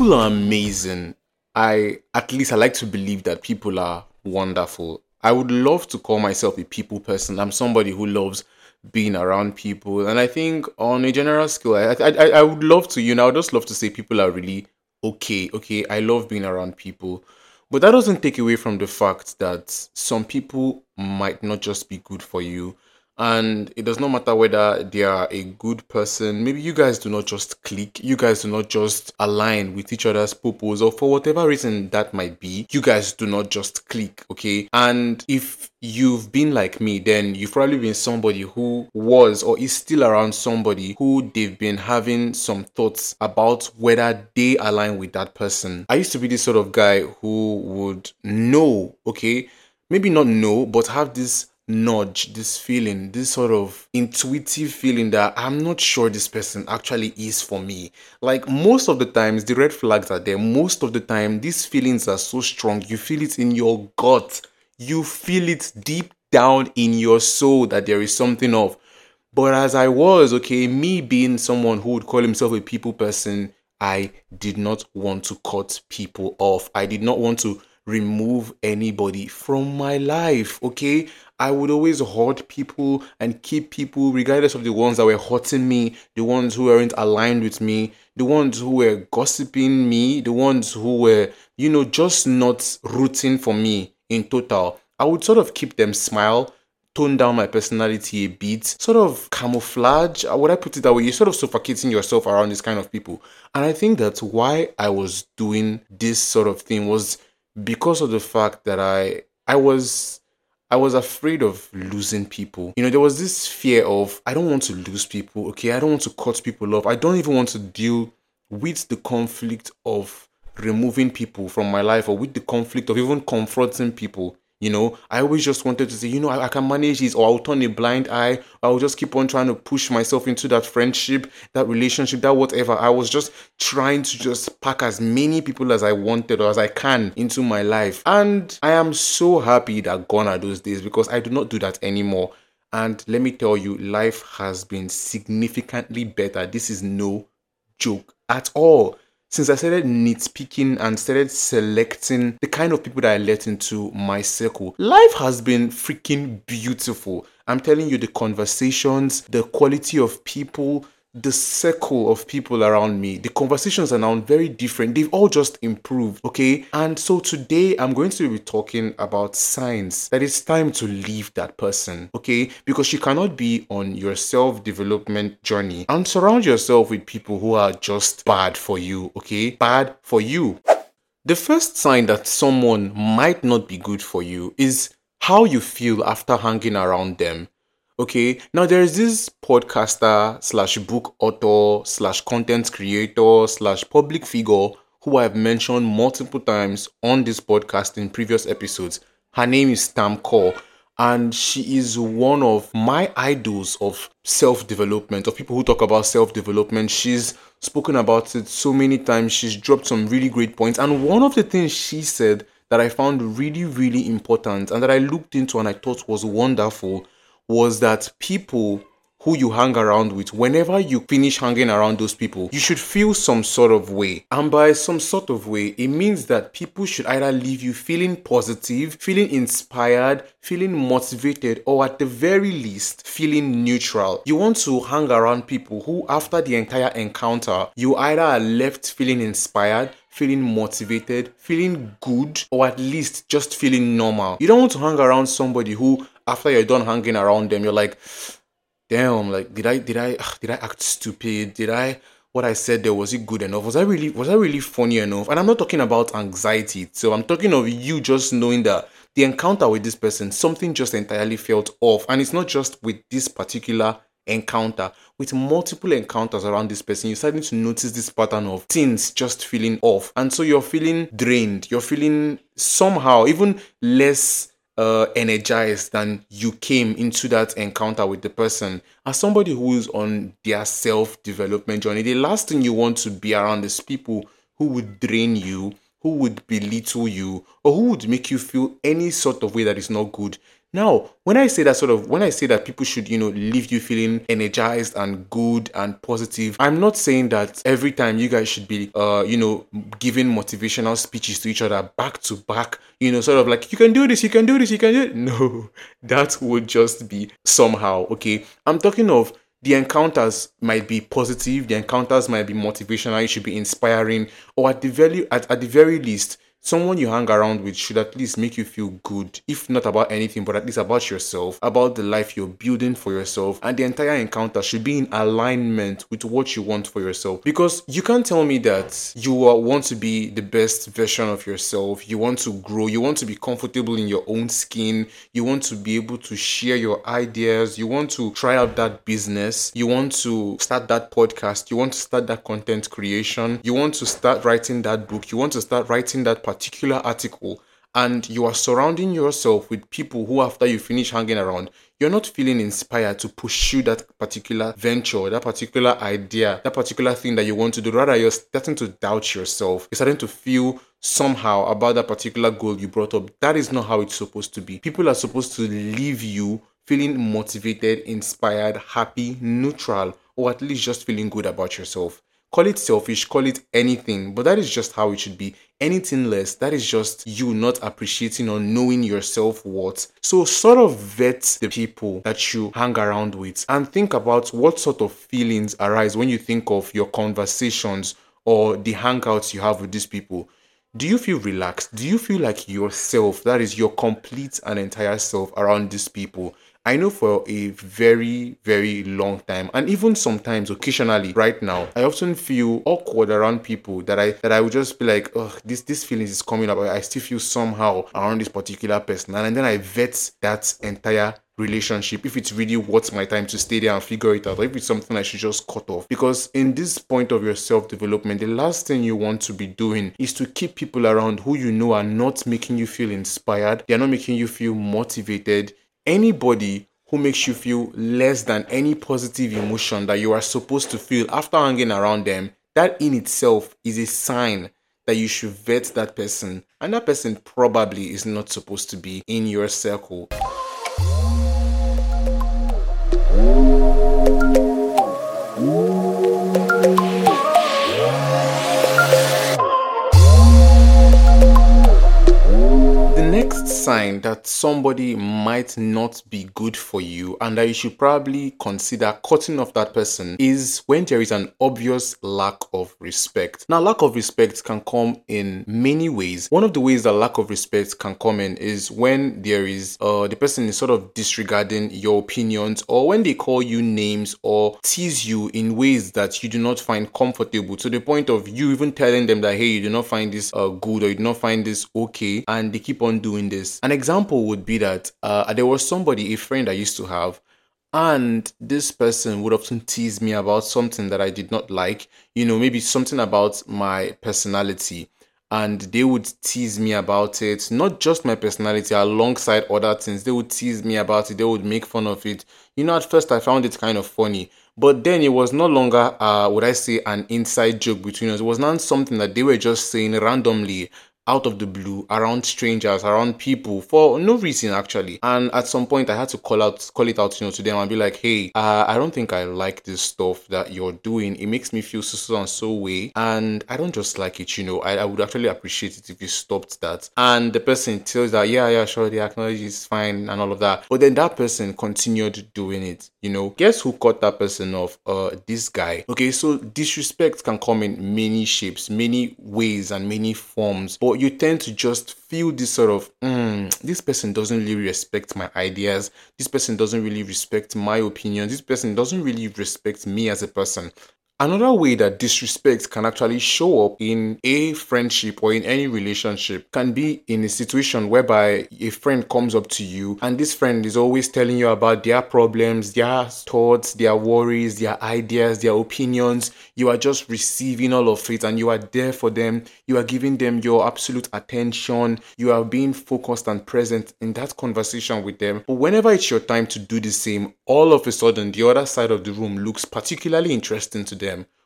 People are amazing. At least I like to believe that people are wonderful. I would love to call myself a people person. I'm somebody who loves being around people, and I think on a general scale, I would love to. I would just love to say people are really okay. Okay, I love being around people, but that doesn't take away from the fact that some people might not just be good for you. And it does not matter whether they are a good person. Maybe you guys do not just click, you guys do not just align with each other's purpose, or for whatever reason that might be, you guys do not just click, okay? And if you've been like me, then you've probably been somebody who was or is still around somebody who they've been having some thoughts about whether they align with that person. I used to be this sort of guy who would know, okay? Maybe not know, but have this nudge, this feeling, this sort of intuitive feeling that I'm not sure this person actually is for me. Like most of the times, the red flags are there. Most of the time, these feelings are so strong. You feel it in your gut. You feel it deep down in your soul that there is something off. But as I was, okay, me being someone who would call himself a people person, I did not want to cut people off. I did not want to remove anybody from my life, okay? I would always hurt people and keep people, regardless of the ones that were hurting me, the ones who weren't aligned with me, the ones who were gossiping me, the ones who were, just not rooting for me in total. I would sort of keep them smile, tone down my personality a bit, sort of camouflage. Would I put it that way? You're sort of suffocating yourself around this kind of people. And I think that's why I was doing this sort of thing was because of the fact that I was afraid of losing people. There was this fear of I don't want to lose people, okay? I don't want to cut people off. I don't even want to deal with the conflict of removing people from my life or with the conflict of even confronting people. I always just wanted to say, I can manage this, or I'll turn a blind eye. I'll just keep on trying to push myself into that friendship, that relationship, that whatever. I was just trying to just pack as many people as I wanted or as I can into my life. And I am so happy that gone are those days because I do not do that anymore. And let me tell you, life has been significantly better. This is no joke at all. Since I started nitpicking and started selecting the kind of people that I let into my circle, life has been freaking beautiful. I'm telling you, the conversations, the quality of people, the circle of people around me, the conversations are now very different. They've all just improved, okay? And so today I'm going to be talking about signs that it's time to leave that person, okay? Because you cannot be on your self-development journey and surround yourself with people who are just bad for you, okay? Bad for you. The first sign that someone might not be good for you is how you feel after hanging around them. Okay, now there is this podcaster slash book author slash content creator slash public figure who I have mentioned multiple times on this podcast in previous episodes. Her name is Tam Kaur, and she is one of my idols of self-development, of people who talk about self-development. She's spoken about it so many times. She's dropped some really great points. And one of the things she said that I found really, really important and that I looked into and I thought was wonderful was that people who you hang around with, whenever you finish hanging around those people, you should feel some sort of way. And by some sort of way, it means that people should either leave you feeling positive, feeling inspired, feeling motivated, or at the very least, feeling neutral. You want to hang around people who, after the entire encounter, you either are left feeling inspired, feeling motivated, feeling good, or at least just feeling normal. You don't want to hang around somebody who, after you're done hanging around them, you're like, damn, like did I act stupid? What I said there, was it good enough? Was I really funny enough? And I'm not talking about anxiety. So I'm talking of you just knowing that the encounter with this person, something just entirely felt off. And it's not just with this particular encounter, with multiple encounters around this person, you're starting to notice this pattern of things just feeling off. And so you're feeling drained. You're feeling somehow even less energized than you came into that encounter with the person. As somebody who is on their self-development journey, the last thing you want to be around is people who would drain you, who would belittle you or who would make you feel any sort of way that is not good. Now, when I say that people should, leave you feeling energized and good and positive, I'm not saying that every time you guys should be, giving motivational speeches to each other back to back, sort of like, you can do this, you can do this, you can do it. No, that would just be somehow, okay? I'm talking of the encounters might be positive, the encounters might be motivational, it should be inspiring, or at the very least, someone you hang around with should at least make you feel good, if not about anything, but at least about yourself, about the life you're building for yourself, and the entire encounter should be in alignment with what you want for yourself. Because you can't tell me that you want to be the best version of yourself, you want to grow, you want to be comfortable in your own skin, you want to be able to share your ideas, you want to try out that business, you want to start that podcast, you want to start that content creation, you want to start writing that book, you want to start writing that particular article, and you are surrounding yourself with people who, after you finish hanging around, you're not feeling inspired to pursue that particular venture, that particular idea, that particular thing that you want to do. Rather, you're starting to doubt yourself. You're starting to feel somehow about that particular goal you brought up. That is not how it's supposed to be. People are supposed to leave you feeling motivated, inspired, happy, neutral, or at least just feeling good about yourself. Call it selfish, call it anything, but that is just how it should be. Anything less, that is just you not appreciating or knowing your self-worth. So sort of vet the people that you hang around with and think about what sort of feelings arise when you think of your conversations or the hangouts you have with these people. Do you feel relaxed? Do you feel like yourself, that is your complete and entire self around these people? I know for a very, very long time, and even sometimes occasionally right now, I often feel awkward around people that I would just be like, oh, this feeling is coming up. I still feel somehow around this particular person. And then I vet that entire relationship, if it's really worth my time to stay there and figure it out, or if it's something I should just cut off. Because in this point of your self-development, the last thing you want to be doing is to keep people around who you know are not making you feel inspired, they're not making you feel motivated. Anybody who makes you feel less than any positive emotion that you are supposed to feel after hanging around them, that in itself is a sign that you should vet that person, and that person probably is not supposed to be in your circle. Sign that somebody might not be good for you and that you should probably consider cutting off that person is when there is an obvious lack of respect. Now, lack of respect can come in many ways. One of the ways that lack of respect can come in is when there is the person is sort of disregarding your opinions, or when they call you names or tease you in ways that you do not find comfortable, to the point of you even telling them that, hey, you do not find this good, or you do not find this okay, and they keep on doing this. An example would be that there was somebody, a friend I used to have, and this person would often tease me about something that I did not like, maybe something about my personality. And they would tease me about it, not just my personality, alongside other things. They would tease me about it, they would make fun of it. At first I found it kind of funny, but then it was no longer, would I say, an inside joke between us. It was not something that they were just saying randomly out of the blue, around strangers, around people, for no reason actually. And at some point I had to call it out, to them and be like, hey, I don't think I like this stuff that you're doing. It makes me feel so and so way, and I don't just like it, I would actually appreciate it if you stopped that. And the person tells that, yeah, sure, they acknowledge it's fine and all of that. But then that person continued doing it, Guess who cut that person off? This guy. Okay, so disrespect can come in many shapes, many ways, and many forms. But you tend to just feel this sort of, this person doesn't really respect my ideas. This person doesn't really respect my opinions. This person doesn't really respect me as a person. Another way that disrespect can actually show up in a friendship or in any relationship can be in a situation whereby a friend comes up to you and this friend is always telling you about their problems, their thoughts, their worries, their ideas, their opinions. You are just receiving all of it and you are there for them. You are giving them your absolute attention. You are being focused and present in that conversation with them. But whenever it's your time to do the same, all of a sudden the other side of the room looks particularly interesting to them.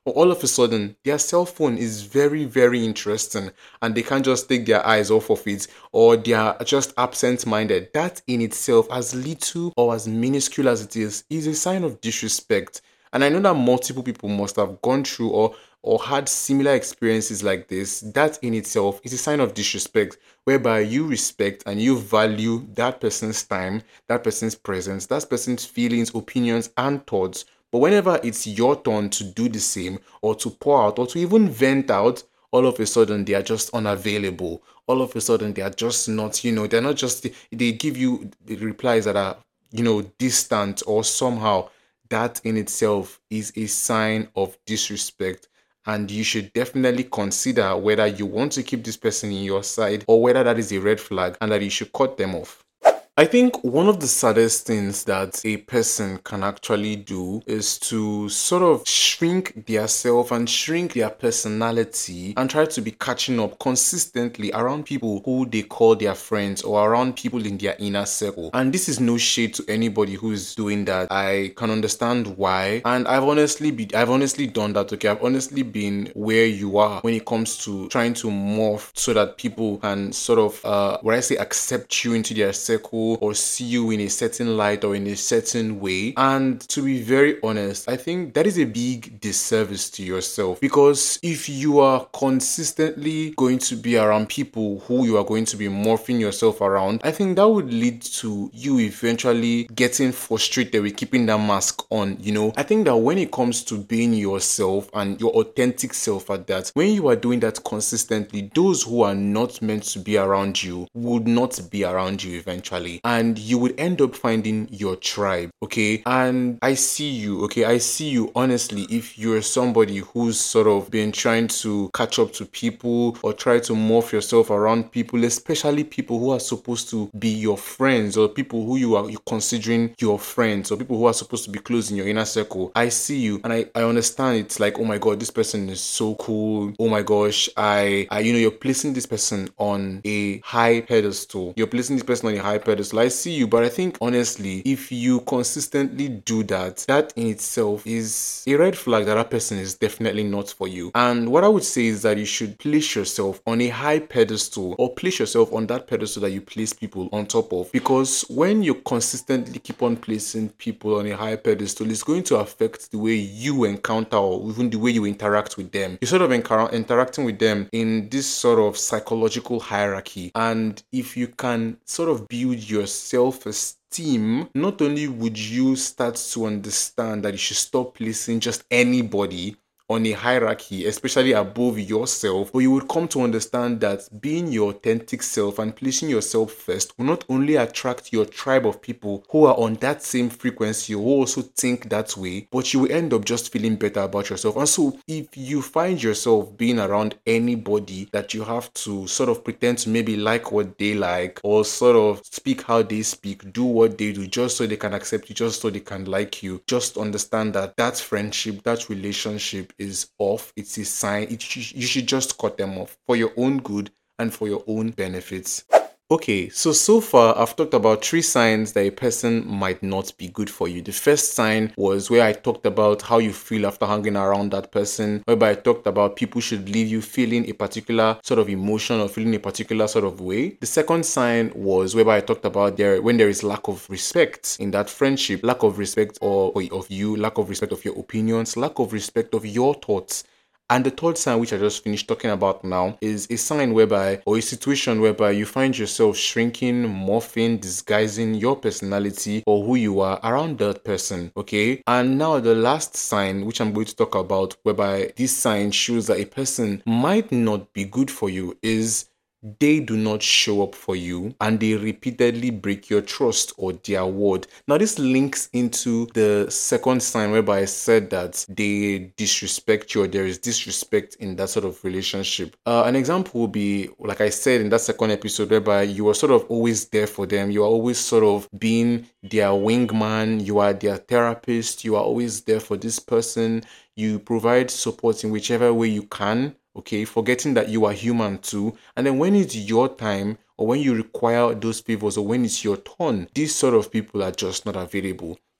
or all of a sudden their cell phone is very, very interesting and they can't just take their eyes off of it, or they are just absent minded. That in itself, as little or as minuscule as it is a sign of disrespect. And I know that multiple people must have gone through or had similar experiences like this. That in itself is a sign of disrespect, whereby you respect and you value that person's time, that person's presence, that person's feelings, opinions, and thoughts. But whenever it's your turn to do the same, or to pour out, or to even vent out, all of a sudden they are just unavailable. All of a sudden they are just not, they're not just, they give you the replies that are, distant, or somehow that in itself is a sign of disrespect. And you should definitely consider whether you want to keep this person in your side, or whether that is a red flag and that you should cut them off. I think one of the saddest things that a person can actually do is to sort of shrink their self and shrink their personality and try to be catching up consistently around people who they call their friends, or around people in their inner circle. And this is no shade to anybody who is doing that. I can understand why. And I've honestly done that, okay? I've honestly been where you are when it comes to trying to morph so that people can sort of, when I say accept you into their circle, or see you in a certain light or in a certain way. And to be very honest, I think that is a big disservice to yourself, because if you are consistently going to be around people who you are going to be morphing yourself around, I think that would lead to you eventually getting frustrated with keeping that mask on. I think that when it comes to being yourself and your authentic self at that, when you are doing that consistently, those who are not meant to be around you would not be around you eventually. And you would end up finding your tribe, okay? And I see you, okay? I see you honestly. If you're somebody who's sort of been trying to catch up to people, or try to morph yourself around people, especially people who are supposed to be your friends, or people who you're considering your friends, or people who are supposed to be close in your inner circle, I see you and I understand. It's like, oh my God, this person is so cool. Oh my gosh, you're placing this person on a high pedestal. You're placing this person on a high pedestal. I see you, but I think honestly, if you consistently do that, that in itself is a red flag that person is definitely not for you. And what I would say is that you should place yourself on a high pedestal, or place yourself on that pedestal that you place people on top of. Because when you consistently keep on placing people on a high pedestal, it's going to affect the way you encounter, or even the way you interact with them. You're sort of interacting with them in this sort of psychological hierarchy. And if you can sort of build your self-esteem, not only would you start to understand that you should stop placing just anybody on a hierarchy, especially above yourself, but you would come to understand that being your authentic self and placing yourself first will not only attract your tribe of people who are on that same frequency, who also think that way, but you will end up just feeling better about yourself. And so if you find yourself being around anybody that you have to sort of pretend to maybe like what they like, or sort of speak how they speak, do what they do, just so they can accept you, just so they can like you, just understand that that friendship, that relationship is off. It's a sign. You should just cut them off for your own good and for your own benefits. Okay, so far I've talked about 3 signs that a person might not be good for you. The first sign was where I talked about how you feel after hanging around that person, whereby I talked about people should leave you feeling a particular sort of emotion, or feeling a particular sort of way. The second sign was whereby I talked about when there is lack of respect in that friendship, lack of respect of you, lack of respect of your opinions, lack of respect of your thoughts. And the third sign, which I just finished talking about now, is a sign whereby, or a situation whereby you find yourself shrinking, morphing, disguising your personality or who you are around that person, okay? And now the last sign, which I'm going to talk about, whereby this sign shows that a person might not be good for you, is they do not show up for you and they repeatedly break your trust or their word. Now, this links into the second sign whereby I said that they disrespect you, or there is disrespect in that sort of relationship. An example would be, like I said in that second episode, whereby you are sort of always there for them. You are always sort of being their wingman. You are their therapist. You are always there for this person. You provide support in whichever way you can. Okay, forgetting that you are human too. And then when it's your time, or when you require those favors, or when it's your turn, these sort of people are just not available.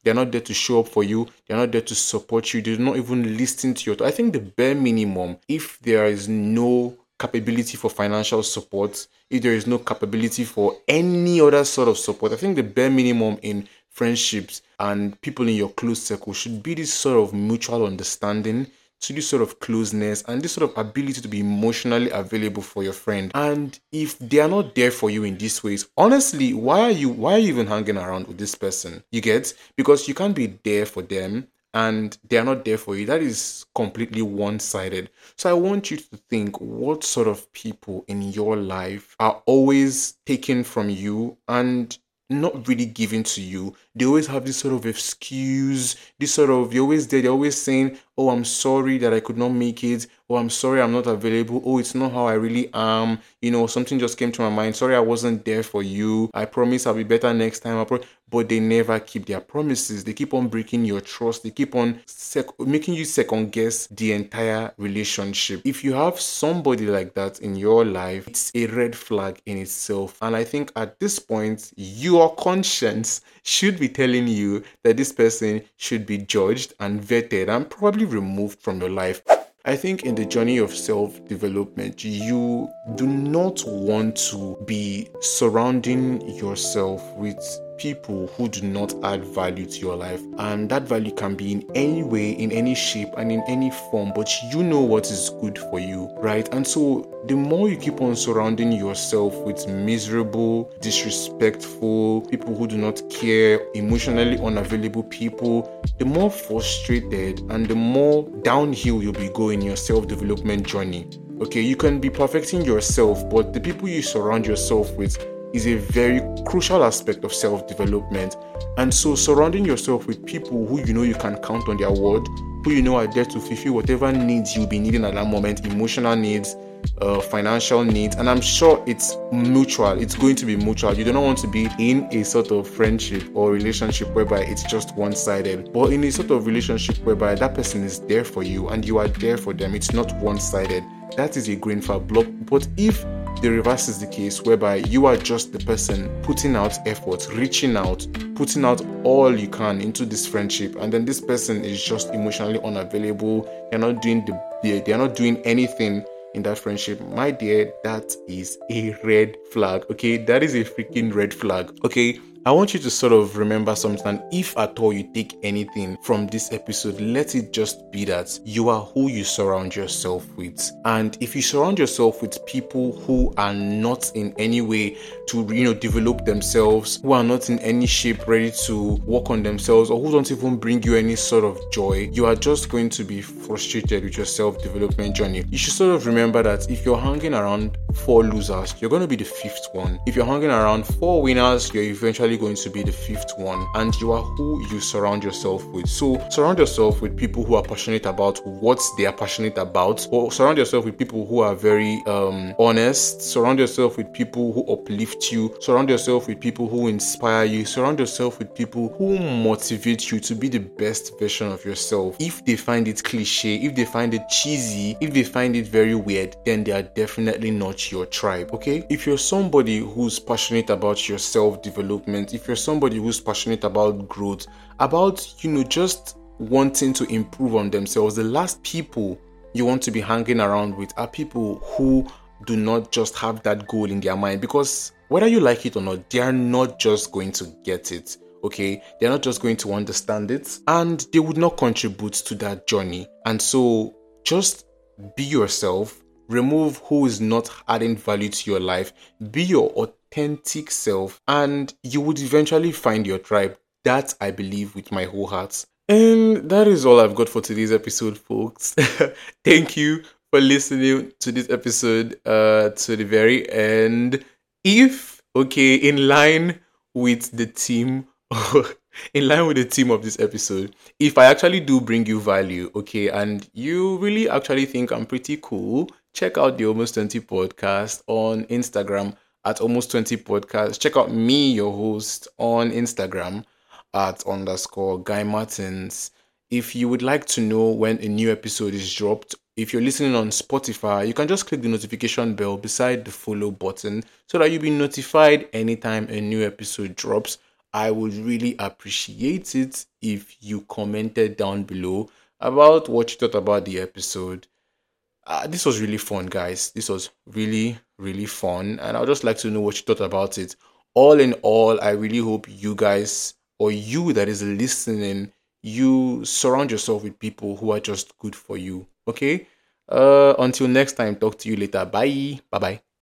They're not there to show up for you. They're not there to support you. They do not even listen to you. I think the bare minimum, if there is no capability for financial support, if there is no capability for any other sort of support, I think the bare minimum in friendships and people in your close circle should be this sort of mutual understanding, to this sort of closeness and this sort of ability to be emotionally available for your friend. And if they are not there for you in these ways, honestly, why are you even hanging around with this person? You get? Because you can't be there for them and they are not there for you. That is completely one-sided. So I want you to think, what sort of people in your life are always taken from you and not really given to you? They always have this sort of excuse, this sort of, you're always there, they're always saying, oh, I'm sorry that I could not make it. Oh, I'm sorry I'm not available. Oh, it's not how I really am. Something just came to my mind. Sorry I wasn't there for you. I promise I'll be better next time. But they never keep their promises. They keep on breaking your trust. They keep on making you second guess the entire relationship. If you have somebody like that in your life, it's a red flag in itself. And I think at this point, your conscience should be telling you that this person should be judged and vetted and probably removed from your life. I think in the journey of self-development, you do not want to be surrounding yourself with people who do not add value to your life. And that value can be in any way, in any shape, and in any form, but you know what is good for you, right? And so the more you keep on surrounding yourself with miserable, disrespectful people who do not care, emotionally unavailable people, the more frustrated and the more downhill you'll be going in your self-development journey. Okay, you can be perfecting yourself, but the people you surround yourself with is a very crucial aspect of self-development. And so surrounding yourself with people who you know you can count on their word, who you know are there to fulfill whatever needs you'll be needing at that moment, emotional needs, financial needs, and I'm sure it's mutual. It's going to be mutual. You do not want to be in a sort of friendship or relationship whereby it's just one-sided, but in a sort of relationship whereby that person is there for you and you are there for them. It's not one-sided. That is a green flag block. But if the reverse is the case, whereby you are just the person putting out effort, reaching out, putting out all you can into this friendship, and then this person is just emotionally unavailable, they're not doing anything in that friendship, my dear, that is a red flag. Okay, that is a freaking red flag. Okay, I want you to sort of remember something. If at all you take anything from this episode, let it just be that you are who you surround yourself with. And if you surround yourself with people who are not in any way to, develop themselves, who are not in any shape ready to work on themselves, or who don't even bring you any sort of joy, you are just going to be frustrated with your self-development journey. You should sort of remember that if you're hanging around 4 losers, you're going to be the 5th one. If you're hanging around 4 winners, you're eventually going to be the 5th one, and you are who you surround yourself with. So surround yourself with people who are passionate about what they are passionate about, or surround yourself with people who are very honest. Surround yourself with people who uplift you. Surround yourself with people who inspire you. Surround yourself with people who motivate you to be the best version of yourself. If they find it cliche, if they find it cheesy, if they find it very weird, then they are definitely not your tribe. Okay, if you're somebody who's passionate about your self-development, if you're somebody who's passionate about growth, about just wanting to improve on themselves, the last people you want to be hanging around with are people who do not just have that goal in their mind, because whether you like it or not, they are not just going to get it. Okay, they're not just going to understand it, and they would not contribute to that journey. And so just be yourself. Remove who is not adding value to your life. Be your authentic self, and you would eventually find your tribe. That I believe with my whole heart. And that is all I've got for today's episode, folks. Thank you for listening to this episode to the very end. In line with the theme of this episode, if I actually do bring you value, okay, and you really actually think I'm pretty cool, check out the Almost 20 podcast on Instagram at Almost 20 podcast. Check out me, your host, on Instagram at _Guy Martins. If you would like to know when a new episode is dropped, if you're listening on Spotify, you can just click the notification bell beside the follow button so that you'll be notified anytime a new episode drops. I would really appreciate it if you commented down below about what you thought about the episode. This was really fun, guys. This was really, really fun. And I'd just like to know what you thought about it. All in all, I really hope you guys, or you that is listening, you surround yourself with people who are just good for you. Okay? Until next time, talk to you later. Bye. Bye bye.